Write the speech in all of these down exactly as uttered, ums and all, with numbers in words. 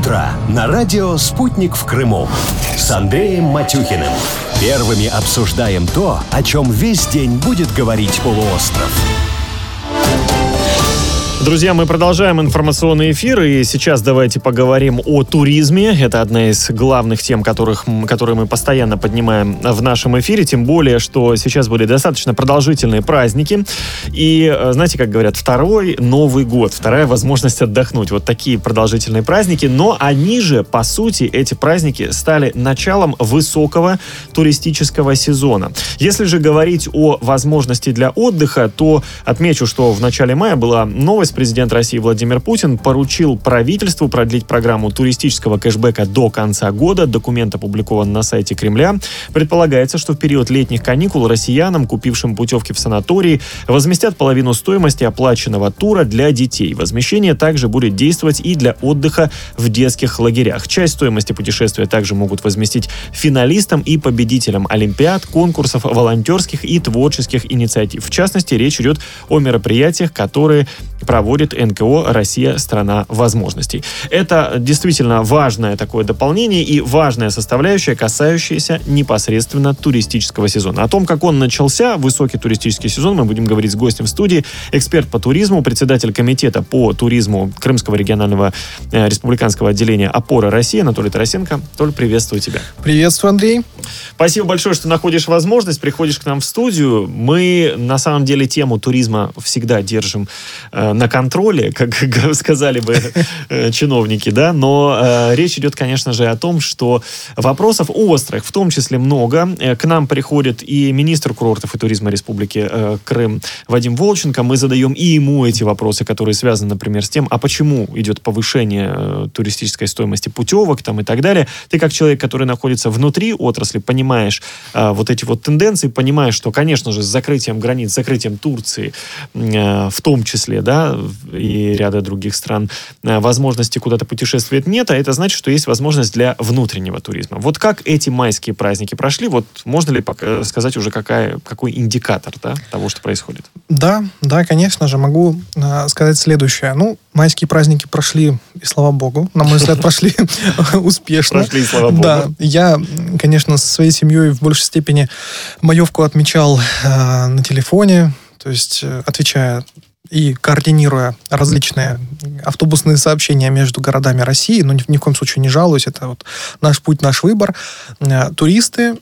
утро на радио «Спутник» в Крыму с Андреем Матюхиным. Первыми обсуждаем то, о чем весь день будет говорить полуостров. Друзья, мы продолжаем информационный эфир, и сейчас давайте поговорим о туризме. Это одна из главных тем, которых, которые мы постоянно поднимаем в нашем эфире, тем более, что сейчас были достаточно продолжительные праздники. И, знаете, как говорят, второй Новый год, вторая возможность отдохнуть. Вот такие продолжительные праздники, но они же, по сути, эти праздники стали началом высокого туристического сезона. Если же говорить о возможности для отдыха, то отмечу, что в начале мая была новость. Президент России Владимир Путин поручил правительству продлить программу туристического кэшбэка до конца года. Документ опубликован на сайте Кремля. Предполагается, что в период летних каникул россиянам, купившим путевки в санатории, возместят половину стоимости оплаченного тура для детей. Возмещение также будет действовать и для отдыха в детских лагерях. Часть стоимости путешествия также могут возместить финалистам и победителям олимпиад, конкурсов, волонтерских и творческих инициатив. В частности, речь идет о мероприятиях, которые проводит эн ка о «Россия – страна возможностей». Это действительно важное такое дополнение и важная составляющая, касающаяся непосредственно туристического сезона. О том, как он начался, высокий туристический сезон, мы будем говорить с гостем в студии, эксперт по туризму, председатель комитета по туризму Крымского регионального э, республиканского отделения «Опора России» Анатолий Тарасенко. Толь, приветствую тебя. Приветствую, Андрей. Спасибо большое, что находишь возможность, приходишь к нам в студию. Мы, на самом деле, тему туризма всегда держим э, на контроле, как сказали бы э, чиновники, да, но э, речь идет, конечно же, о том, что вопросов острых в том числе много. Э, к нам приходит и министр курортов и туризма Республики э, Крым Вадим Волченко. Мы задаем и ему эти вопросы, которые связаны, например, с тем, а почему идет повышение э, туристической стоимости путевок там, и так далее. Ты, как человек, который находится внутри отрасли, понимаешь э, вот эти вот тенденции, понимаешь, что, конечно же, с закрытием границ, с закрытием Турции э, в том числе, да, и ряда других стран, возможности куда-то путешествовать нет, а это значит, что есть возможность для внутреннего туризма. Вот как эти майские праздники прошли, вот можно ли сказать уже какая, какой индикатор, да, того, что происходит? Да, да, конечно же, могу э, сказать следующее. Ну, майские праздники прошли, и слава богу, на мой взгляд, прошли успешно. Прошли, слава богу. Да, я, конечно, со своей семьей в большей степени маевку отмечал на телефоне, то есть отвечая и координируя различные автобусные сообщения между городами России, но ни, ни в коем случае не жалуюсь, это вот наш путь, наш выбор. Туристы,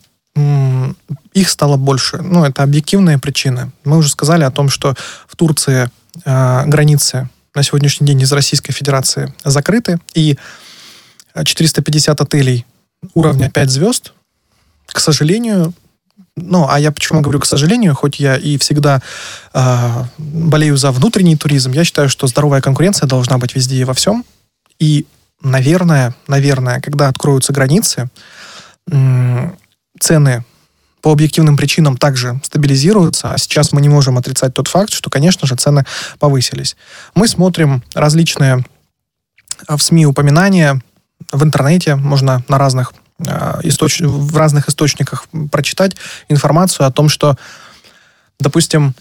их стало больше. Ну, это объективные причины. Мы уже сказали о том, что в Турции э, границы на сегодняшний день из Российской Федерации закрыты, и четыреста пятьдесят отелей уровня пять звезд, к сожалению. Ну, а я почему говорю «к сожалению», хоть я и всегда э, болею за внутренний туризм, я считаю, что здоровая конкуренция должна быть везде и во всем. И, наверное, наверное, когда откроются границы, э, цены по объективным причинам также стабилизируются, а сейчас мы не можем отрицать тот факт, что, конечно же, цены повысились. Мы смотрим различные в СМИ упоминания, в интернете, можно на разных Источ... в разных источниках прочитать информацию о том, что, допустим,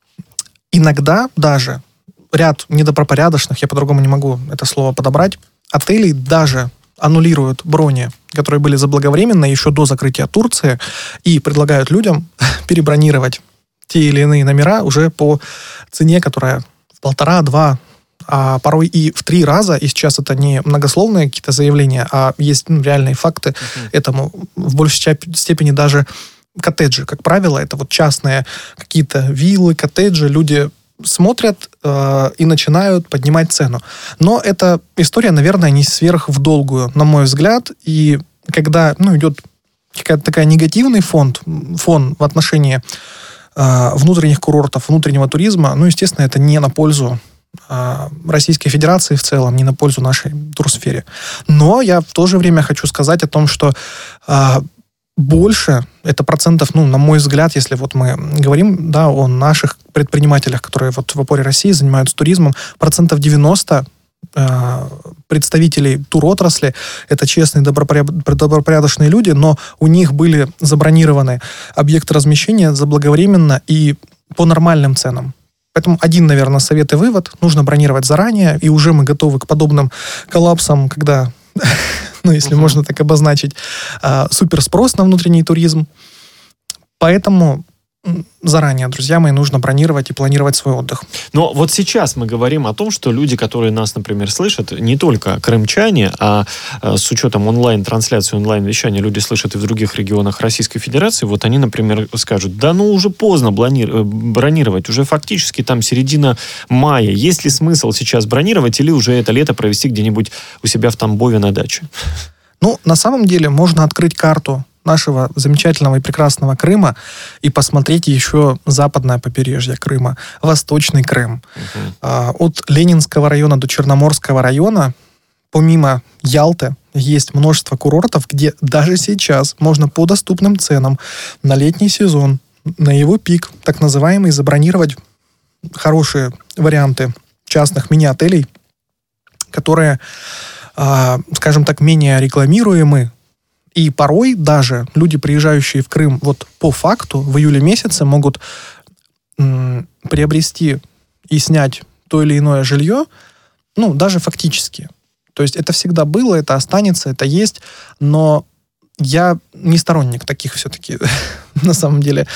иногда даже ряд недобропорядочных, я по-другому не могу это слово подобрать, отелей даже аннулируют брони, которые были заблаговременно еще до закрытия Турции, и предлагают людям перебронировать те или иные номера уже по цене, которая в полтора-два, а порой и в три раза, и сейчас это не многословные какие-то заявления, а есть ну, реальные факты uh-huh. этому. В большей степени даже коттеджи, как правило, это вот частные какие-то виллы, коттеджи, люди смотрят э, и начинают поднимать цену. Но эта история, наверное, не сверх в долгую, на мой взгляд, и когда ну, идет какая-то такая негативный фон, фон в отношении э, внутренних курортов, внутреннего туризма, ну, естественно, это не на пользу Российской Федерации в целом, не на пользу нашей турсфере. Но я в то же время хочу сказать о том, что а, больше, это процентов, ну, на мой взгляд, если вот мы говорим, да, о наших предпринимателях, которые вот в опоре России занимаются туризмом, процентов девяносто а, представителей туротрасли, это честные, добропорядочные люди, но у них были забронированы объекты размещения заблаговременно и по нормальным ценам. Поэтому один, наверное, совет и вывод. Нужно бронировать заранее, и уже мы готовы к подобным коллапсам, когда ну, если uh-huh. можно так обозначить, супер спрос на внутренний туризм. Поэтому заранее, друзья мои, нужно бронировать и планировать свой отдых. Но вот сейчас мы говорим о том, что люди, которые нас, например, слышат, не только крымчане, а с учетом онлайн-трансляции, онлайн-вещания, люди слышат и в других регионах Российской Федерации, вот они, например, скажут, да ну уже поздно бронировать, уже фактически там середина мая. Есть ли смысл сейчас бронировать или уже это лето провести где-нибудь у себя в Тамбове на даче? Ну, на самом деле, можно открыть карту нашего замечательного и прекрасного Крыма и посмотреть еще западное побережье Крыма, Восточный Крым. Uh-huh. А, от Ленинского района до Черноморского района, помимо Ялты, есть множество курортов, где даже сейчас можно по доступным ценам на летний сезон, на его пик, так называемый, забронировать хорошие варианты частных мини-отелей, которые, а, скажем так, менее рекламируемы. И порой даже люди, приезжающие в Крым вот по факту, в июле месяце могут м, приобрести и снять то или иное жилье, ну, даже фактически. То есть это всегда было, это останется, это есть, но я не сторонник таких все-таки, на самом деле,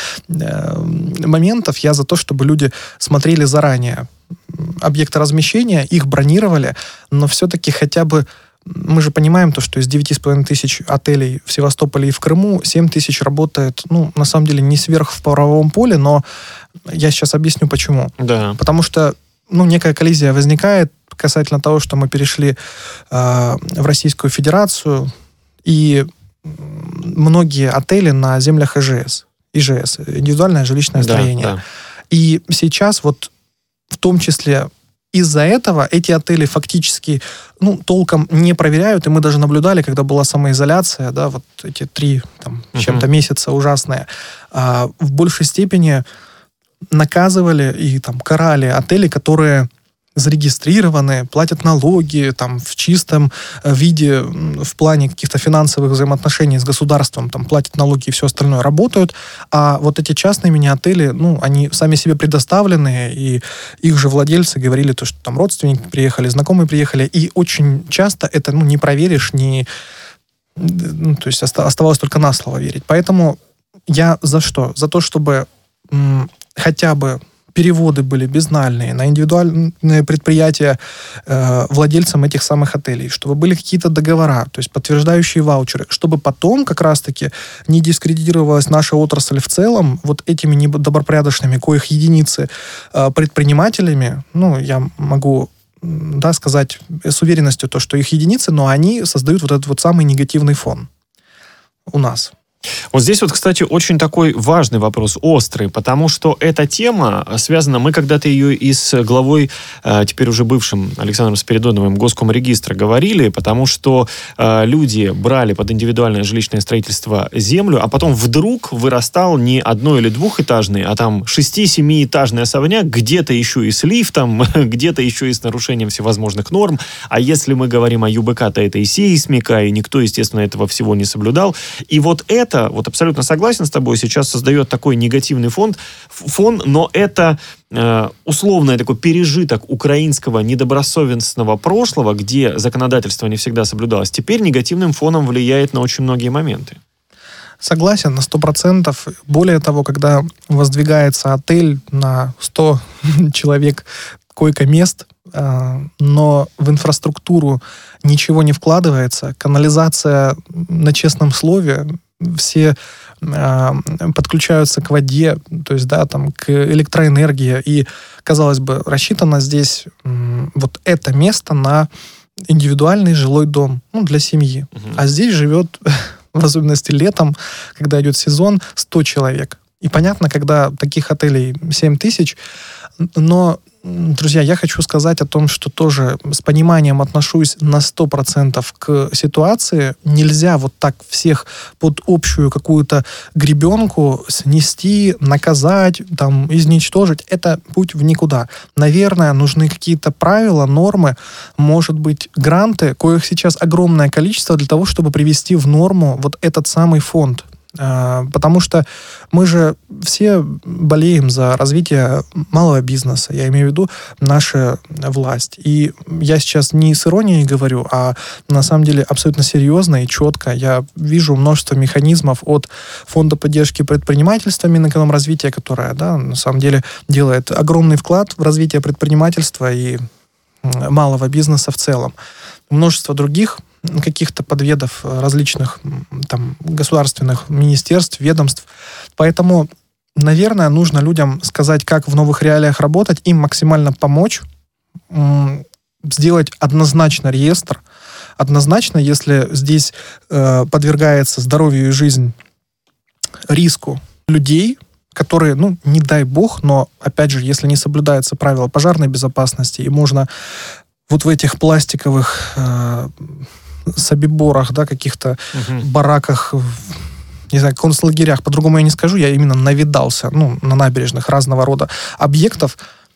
моментов. Я за то, чтобы люди смотрели заранее объекты размещения, их бронировали, но все-таки хотя бы мы же понимаем то, что из девять с половиной тысяч отелей в Севастополе и в Крыму семь тысяч работает, ну, на самом деле, не сверх в правовом поле, но я сейчас объясню, почему. Да. Потому что, ну, некая коллизия возникает касательно того, что мы перешли э, в Российскую Федерацию, и многие отели на землях ИЖС, ИЖС, индивидуальное жилищное строение. Да, да. И сейчас вот в том числе из-за этого эти отели фактически, ну, толком не проверяют, и мы даже наблюдали, когда была самоизоляция, да, вот эти три там, uh-huh. чем-то месяца ужасные, а, в большей степени наказывали и там карали отели, которые зарегистрированы, платят налоги там, в чистом виде, в плане каких-то финансовых взаимоотношений с государством, там, платят налоги и все остальное, работают. А вот эти частные мини-отели, ну, они сами себе предоставленные, и их же владельцы говорили, то, что там родственники приехали, знакомые приехали, и очень часто это, ну, не проверишь, не... Ну, то есть оставалось только на слово верить. Поэтому я за что? За то, чтобы м- хотя бы переводы были безнальные на индивидуальные предприятия э, владельцам этих самых отелей, чтобы были какие-то договора, то есть подтверждающие ваучеры, чтобы потом как раз-таки не дискредитировалась наша отрасль в целом вот этими недобропорядочными, коих единицы, э, предпринимателями. Ну, я могу, да, сказать с уверенностью то, что их единицы, но они создают вот этот вот самый негативный фон у нас. Вот здесь вот, кстати, очень такой важный вопрос, острый, потому что эта тема связана, мы когда-то ее и с главой, теперь уже бывшим Александром Спиридоновым, Госкомрегистра говорили, потому что э, люди брали под индивидуальное жилищное строительство землю, а потом вдруг вырастал не одно- или двухэтажный, а там шести-семиэтажный особняк, где-то еще и с лифтом, где-то еще и с нарушением всевозможных норм, а если мы говорим о ЮБК, то это и сейсмика, и никто, естественно, этого всего не соблюдал. И вот это Это, вот абсолютно согласен с тобой, сейчас создает такой негативный фон, фон но это э, условный такой пережиток украинского недобросовестного прошлого, где законодательство не всегда соблюдалось, теперь негативным фоном влияет на очень многие моменты. Согласен на сто процентов. Более того, когда воздвигается отель на сто человек койко-мест, э, но в инфраструктуру ничего не вкладывается, канализация на честном слове, все э, подключаются к воде, то есть, да, там, к электроэнергии, и, казалось бы, рассчитано здесь э, вот это место на индивидуальный жилой дом, ну, для семьи. Uh-huh. А здесь живет, в особенности летом, когда идет сезон, сто человек. И понятно, когда таких отелей семь тысяч, но, друзья, я хочу сказать о том, что тоже с пониманием отношусь на сто процентов к ситуации. Нельзя вот так всех под общую какую-то гребенку снести, наказать, там, изничтожить. Это путь в никуда. Наверное, нужны какие-то правила, нормы, может быть, гранты, коих сейчас огромное количество для того, чтобы привести в норму вот этот самый фонд. Потому что мы же все болеем за развитие малого бизнеса. Я имею в виду наша власть. И я сейчас не с иронией говорю, а на самом деле абсолютно серьезно и четко. Я вижу множество механизмов от Фонда поддержки предпринимательства Минэкономразвития, которое, да, на самом деле делает огромный вклад в развитие предпринимательства и малого бизнеса в целом. Множество других каких-то подведов различных там государственных министерств, ведомств. Поэтому, наверное, нужно людям сказать, как в новых реалиях работать, им максимально помочь, сделать однозначно реестр. Однозначно, если здесь э, подвергается здоровью и жизнь риску людей, которые, ну, не дай бог, но, опять же, если не соблюдаются правила пожарной безопасности, и можно вот в этих пластиковых э, собиборах, да, каких-то угу. бараках, не знаю, концлагерях, по-другому я не скажу, я именно навидался, ну, на набережных разного рода объектов,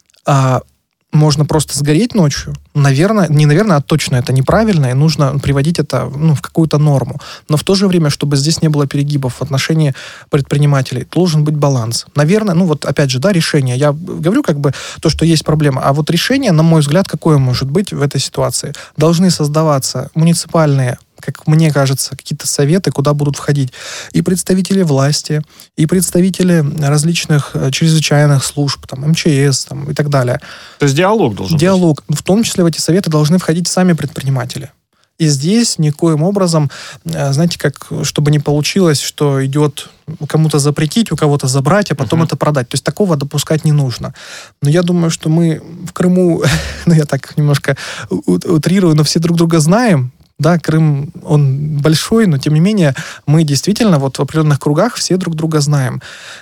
а можно просто сгореть ночью. Наверное, не наверное, а точно это неправильно, и нужно приводить это, ну, в какую-то норму. Но в то же время, чтобы здесь не было перегибов в отношении предпринимателей, должен быть баланс. Наверное, ну вот опять же, да, решение. Я говорю как бы то, что есть проблема, а вот решение, на мой взгляд, какое может быть в этой ситуации? Должны создаваться муниципальные, как мне кажется, какие-то советы, куда будут входить и представители власти, и представители различных чрезвычайных служб, там, эм че эс там, и так далее. То есть диалог должен диалог. быть? Диалог. В том числе в эти советы должны входить сами предприниматели. И здесь никоим образом, знаете, как, чтобы не получилось, что идет кому-то запретить, у кого-то забрать, а потом uh-huh. это продать. То есть такого допускать не нужно. Но я думаю, что мы в Крыму, ну я так немножко утрирую, но все друг друга знаем. Да, Крым, он большой, но тем не менее мы действительно вот в определенных кругах все друг друга знаем.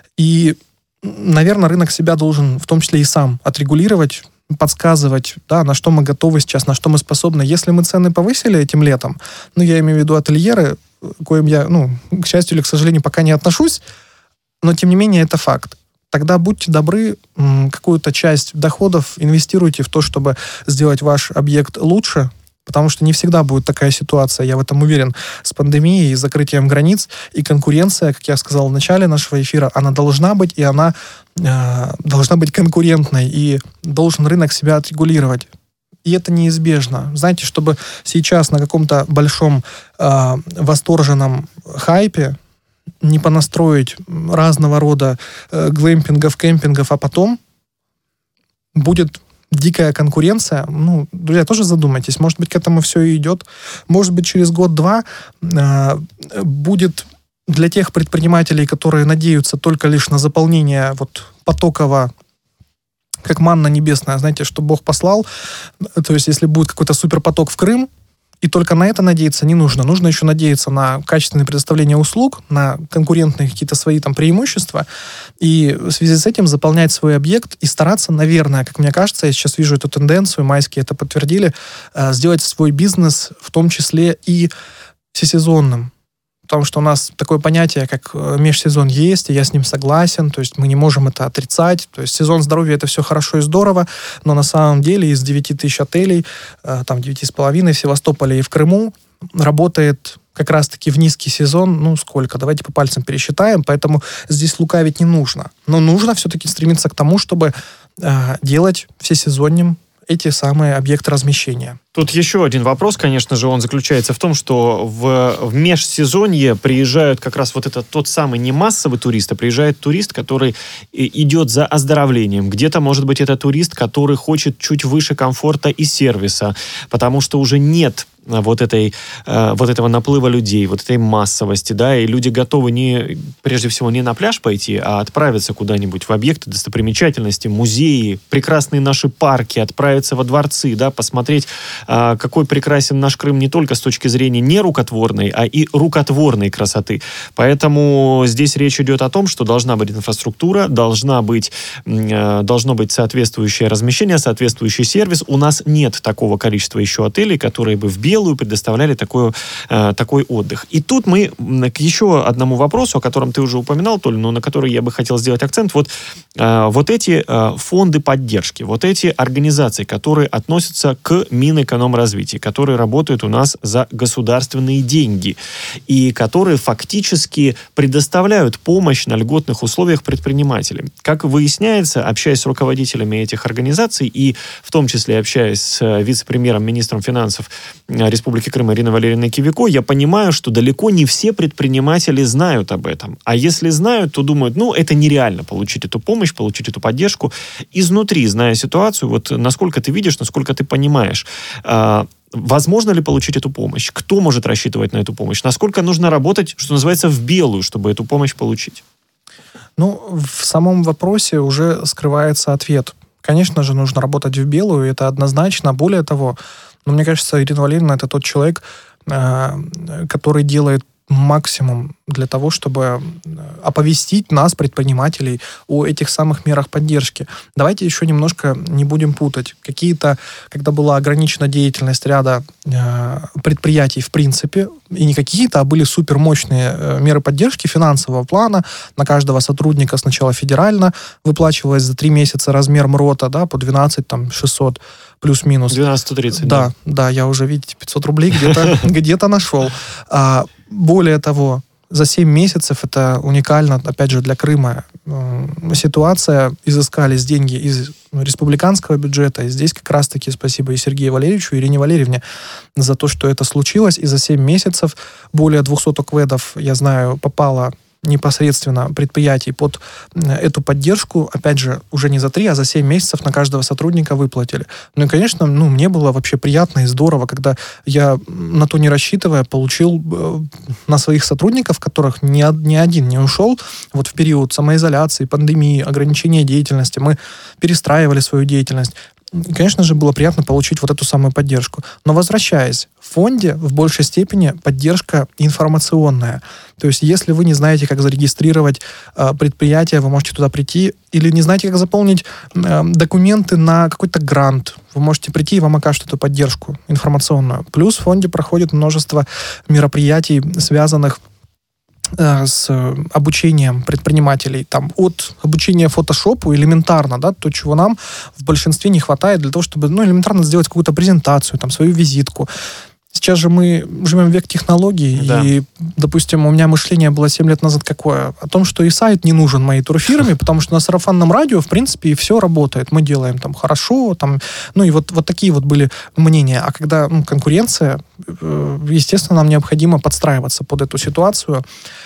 И, наверное, рынок себя должен в том числе и сам отрегулировать, подсказывать, да, на что мы готовы сейчас, на что мы способны. Если мы цены повысили этим летом, ну, я имею в виду ательеры, к коим я, ну, к счастью или к сожалению, пока не отношусь, но, тем не менее, это факт. Тогда будьте добры, какую-то часть доходов инвестируйте в то, чтобы сделать ваш объект лучше, потому что не всегда будет такая ситуация, я в этом уверен, с пандемией и закрытием границ, и конкуренция, как я сказал в начале нашего эфира, она должна быть, и она э, должна быть конкурентной, и должен рынок себя отрегулировать. И это неизбежно. Знаете, чтобы сейчас на каком-то большом э, восторженном хайпе не понастроить разного рода э, глэмпингов, кемпингов, а потом будет дикая конкуренция, ну, друзья, тоже задумайтесь, может быть, к этому все и идет. Может быть, через год-два э, будет для тех предпринимателей, которые надеются только лишь на заполнение вот потокового, как манна небесная, знаете, что Бог послал, то есть если будет какой-то суперпоток в Крым, и только на это надеяться не нужно. Нужно еще надеяться на качественное предоставление услуг, на конкурентные какие-то свои там преимущества, и в связи с этим заполнять свой объект и стараться, наверное, как мне кажется, я сейчас вижу эту тенденцию, майские это подтвердили, сделать свой бизнес в том числе и всесезонным. Потому что у нас такое понятие, как межсезон есть, и я с ним согласен, то есть мы не можем это отрицать. То есть сезон здоровья — это все хорошо и здорово, но на самом деле из девяти тысяч отелей, там девяти с половиной в Севастополе и в Крыму работает как раз-таки в низкий сезон, ну сколько, давайте по пальцам пересчитаем, поэтому здесь лукавить не нужно. Но нужно все-таки стремиться к тому, чтобы э, делать всесезонным эти самые объекты размещения. Тут еще один вопрос, конечно же, он заключается в том, что в, в межсезонье приезжают как раз вот этот тот самый не массовый турист, а приезжает турист, который идет за оздоровлением. Где-то, может быть, это турист, который хочет чуть выше комфорта и сервиса, потому что уже нет вот, этой, вот этого наплыва людей, вот этой массовости, да, и люди готовы не, прежде всего не на пляж пойти, а отправиться куда-нибудь в объекты достопримечательности, музеи, прекрасные наши парки, отправиться во дворцы, да, посмотреть, какой прекрасен наш Крым не только с точки зрения не рукотворной, а и рукотворной красоты. Поэтому здесь речь идет о том, что должна быть инфраструктура, должна быть, должно быть соответствующее размещение, соответствующий сервис. У нас нет такого количества еще отелей, которые бы в белую предоставляли такой, э, такой отдых. И тут мы к еще одному вопросу, о котором ты уже упоминал, Толя, но на который я бы хотел сделать акцент. Вот, э, вот эти э, фонды поддержки, вот эти организации, которые относятся к Минэкономразвития, которые работают у нас за государственные деньги и которые фактически предоставляют помощь на льготных условиях предпринимателям. Как выясняется, общаясь с руководителями этих организаций и в том числе общаясь с вице-премьером, министром финансов Республики Крым Ириной Валерьевной Кивико, я понимаю, что далеко не все предприниматели знают об этом. А если знают, то думают, ну, это нереально получить эту помощь, получить эту поддержку. Изнутри, зная ситуацию, вот насколько ты видишь, насколько ты понимаешь, э, возможно ли получить эту помощь? Кто может рассчитывать на эту помощь? Насколько нужно работать, что называется, в белую, чтобы эту помощь получить? Ну, в самом вопросе уже скрывается ответ. Конечно же, нужно работать в белую, это однозначно. Более того, ну, мне кажется, Ирина Валерьевна — это тот человек, э, который делает максимум для того, чтобы оповестить нас, предпринимателей, о этих самых мерах поддержки. Давайте еще немножко не будем путать. Какие-то, когда была ограничена деятельность ряда э, предприятий в принципе, и не какие-то, а были супермощные э, меры поддержки финансового плана, на каждого сотрудника сначала федерально выплачивалось за три месяца размер МРОТа, да, по двенадцать шестьсот плюс-минус. двенадцать сто тридцать. Да, да, да, я уже, видите, пятьсот рублей где-то, где-то нашел. А, более того, за семь месяцев, это уникально, опять же, для Крыма э, ситуация, изыскались деньги из республиканского бюджета, и здесь как раз-таки спасибо и Сергею Валерьевичу, и Ирине Валерьевне за то, что это случилось, и за семь месяцев более двухсот ОКВЭДов, я знаю, попало непосредственно предприятий под эту поддержку, опять же, уже не за три, а за семь месяцев на каждого сотрудника выплатили. Ну и, конечно, ну, мне было вообще приятно и здорово, когда я, на то не рассчитывая, получил э, на своих сотрудников, которых ни, ни один не ушел, вот в период самоизоляции, пандемии, ограничения деятельности, мы перестраивали свою деятельность. Конечно же, было приятно получить вот эту самую поддержку. Но возвращаясь, в фонде в большей степени поддержка информационная. То есть, если вы не знаете, как зарегистрировать э, предприятие, вы можете туда прийти, или не знаете, как заполнить э, документы на какой-то грант, вы можете прийти, и вам окажут эту поддержку информационную. Плюс в фонде проходит множество мероприятий, связанных с обучением предпринимателей, там, от обучения фотошопу элементарно, да, то, чего нам в большинстве не хватает для того, чтобы, ну, элементарно сделать какую-то презентацию, там, свою визитку. Сейчас же мы живем в век технологий, да. И, допустим, у меня мышление было семь лет назад какое? О том, что и сайт не нужен моей турфирме, потому что на сарафанном радио, в принципе, и все работает. Мы делаем там хорошо, там, ну и вот, вот такие вот были мнения. А когда ну, конкуренция, естественно, нам необходимо подстраиваться под эту ситуацию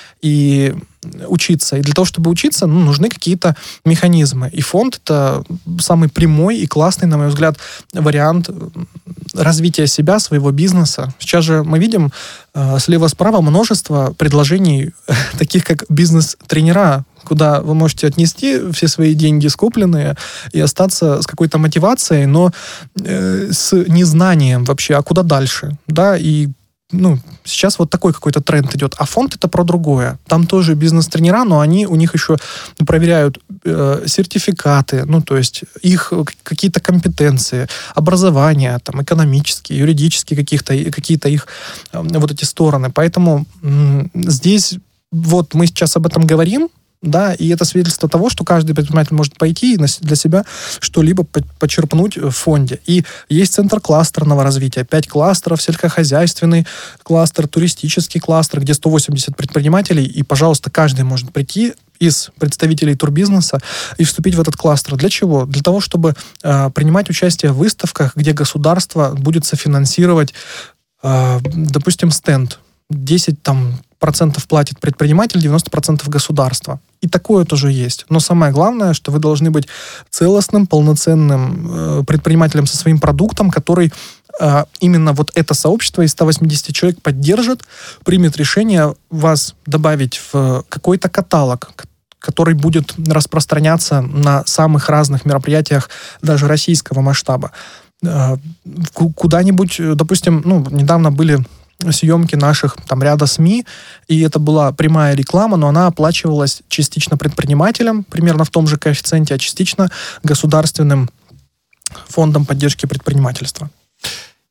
и учиться. И для того, чтобы учиться, ну, нужны какие-то механизмы. И фонд — это самый прямой и классный, на мой взгляд, вариант развития себя, своего бизнеса. Сейчас же мы видим э, слева-справа множество предложений, таких как бизнес-тренера, куда вы можете отнести все свои деньги скопленные и остаться с какой-то мотивацией, но э, с незнанием вообще, а куда дальше, да, и ну, сейчас вот такой какой-то тренд идет. А фонд — это про другое. Там тоже бизнес-тренера, но они, у них еще проверяют э, сертификаты, ну, то есть их какие-то компетенции, образование, там, экономические, юридические каких-то, какие-то их э, вот эти стороны. Поэтому м- здесь вот мы сейчас об этом говорим, да, и это свидетельство того, что каждый предприниматель может пойти и для себя что-либо почерпнуть в фонде. И есть центр кластерного развития, пять кластеров, сельскохозяйственный кластер, туристический кластер, где сто восемьдесят предпринимателей, и, пожалуйста, каждый может прийти из представителей турбизнеса и вступить в этот кластер. Для чего? Для того, чтобы э, принимать участие в выставках, где государство будет софинансировать, э, допустим, стенд. десять там процентов платит предприниматель, девяносто процентов государство. И такое тоже есть. Но самое главное, что вы должны быть целостным, полноценным э, предпринимателем со своим продуктом, который э, именно вот это сообщество из ста восьмидесяти человек поддержит, примет решение вас добавить в какой-то каталог, который будет распространяться на самых разных мероприятиях даже российского масштаба. Э, куда-нибудь, допустим, ну, недавно были съемки наших там ряда СМИ, и это была прямая реклама, но она оплачивалась частично предпринимателям, примерно в том же коэффициенте, а частично государственным фондом поддержки предпринимательства.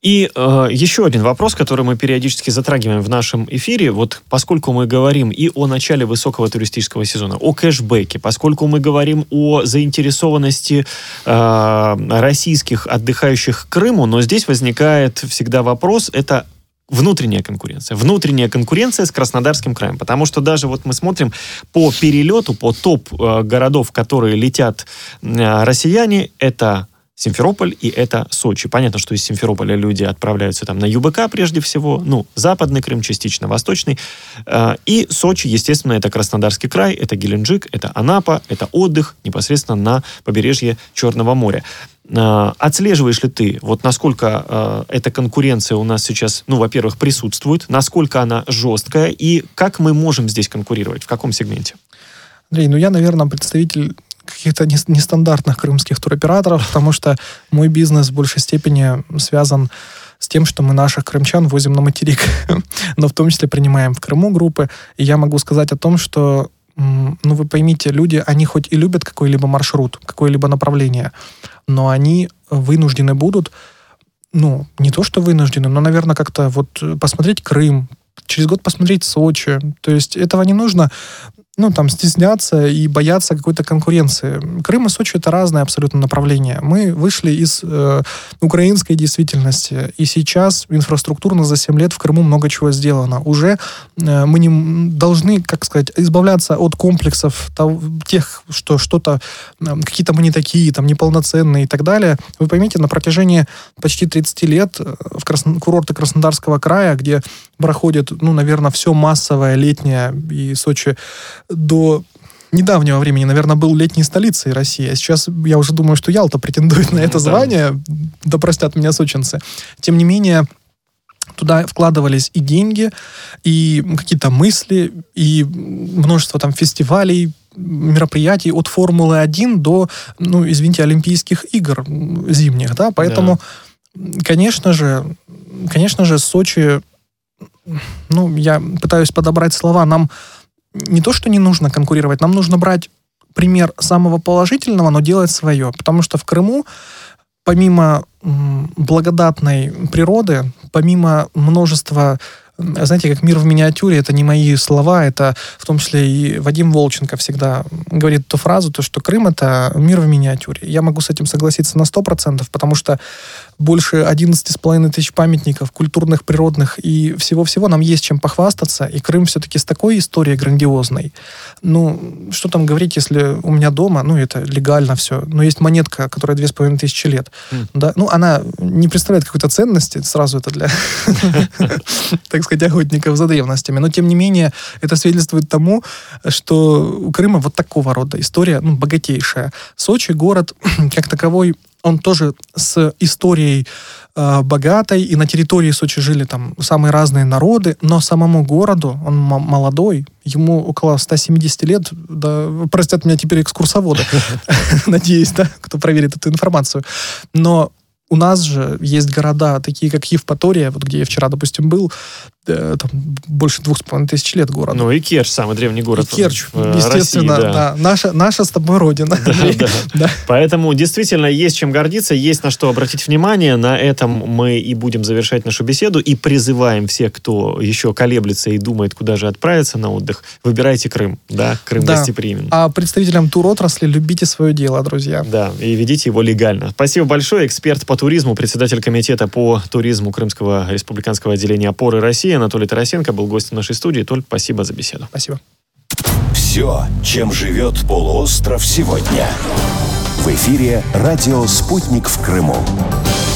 И э, еще один вопрос, который мы периодически затрагиваем в нашем эфире, вот поскольку мы говорим и о начале высокого туристического сезона, о кэшбэке, поскольку мы говорим о заинтересованности э, российских отдыхающих к Крыму, но здесь возникает всегда вопрос, это внутренняя конкуренция. Внутренняя конкуренция с Краснодарским краем. Потому что даже вот мы смотрим по перелету, по топ э, городов, которые летят э, россияне, это Симферополь и это Сочи. Понятно, что из Симферополя люди отправляются там на ЮБК прежде всего, ну, Западный Крым, частично Восточный. Э, и Сочи, естественно, это Краснодарский край, это Геленджик, это Анапа, это отдых непосредственно на побережье Черного моря. Э, отслеживаешь ли ты, вот насколько э, эта конкуренция у нас сейчас, ну, во-первых, присутствует, насколько она жесткая, и как мы можем здесь конкурировать, в каком сегменте? Андрей, ну я, наверное, представитель каких-то нестандартных крымских туроператоров, потому что мой бизнес в большей степени связан с тем, что мы наших крымчан возим на материк, но в том числе принимаем в Крыму группы. И я могу сказать о том, что, ну вы поймите, люди, они хоть и любят какой-либо маршрут, какое-либо направление, но они вынуждены будут, ну, не то что вынуждены, но, наверное, как-то вот посмотреть Крым, через год посмотреть Сочи. То есть этого не нужно, ну, там, стесняться и бояться какой-то конкуренции. Крым и Сочи — это разные абсолютно направления. Мы вышли из э, украинской действительности, и сейчас инфраструктурно за семь лет в Крыму много чего сделано. Уже э, мы не должны, как сказать, избавляться от комплексов того, тех, что что-то, э, какие-то мы не такие, там, неполноценные и так далее. Вы поймите, на протяжении почти тридцати лет в Красно- курорты Краснодарского края, где проходит, ну, наверное, все массовое летнее, и Сочи до недавнего времени, наверное, был летней столицей России. А сейчас я уже думаю, что Ялта претендует на это звание, да простят меня сочинцы. Тем не менее, туда вкладывались и деньги, и какие-то мысли, и множество там фестивалей, мероприятий от Формулы один до, ну, извините, Олимпийских игр зимних, да, поэтому, да. конечно же, конечно же, Сочи, ну, я пытаюсь подобрать слова, нам не то, что не нужно конкурировать, нам нужно брать пример самого положительного, но делать свое. Потому что в Крыму, помимо м, благодатной природы, помимо множества, знаете, как мир в миниатюре, это не мои слова, это в том числе и Вадим Волченко всегда говорит эту фразу, то, что Крым — это мир в миниатюре. Я могу с этим согласиться на сто процентов, потому что больше одиннадцать с половиной тысяч памятников, культурных, природных и всего-всего нам есть чем похвастаться. И Крым все-таки с такой историей грандиозной. Ну, что там говорить, если у меня дома, ну, это легально все, но есть монетка, которая две с половиной тысячи лет. Mm. Да? Ну, она не представляет какой-то ценности, сразу это для, так сказать, охотников за древностями. Но, тем не менее, это свидетельствует тому, что у Крыма вот такого рода история, ну, богатейшая. Сочи, город, как таковой, он тоже с историей э, богатой, и на территории Сочи жили там самые разные народы, но самому городу, он м- молодой, ему около ста семидесяти лет, да, простят меня теперь экскурсоводы, надеюсь, да, кто проверит эту информацию, но у нас же есть города, такие как Евпатория, вот где я вчера, допустим, был, э, там больше двух с половиной тысяч лет города. Ну и Керчь, самый древний город. И Керчь, в естественно, России, да. да. Наша, наша с тобой родина. Да, да. Да. Поэтому действительно есть чем гордиться, есть на что обратить внимание. На этом мы и будем завершать нашу беседу. И призываем всех, кто еще колеблется и думает, куда же отправиться на отдых, выбирайте Крым. Да, Крым да. гостеприимен. А представителям туротрасли любите свое дело, друзья. Да, и ведите его легально. Спасибо большое. Эксперт по туризму, председатель комитета по туризму Крымского республиканского отделения «Опоры России» Анатолий Тарасенко был гостем нашей студии. Толь, спасибо за беседу. Спасибо. Все, чем живет полуостров сегодня. В эфире радио «Спутник в Крыму».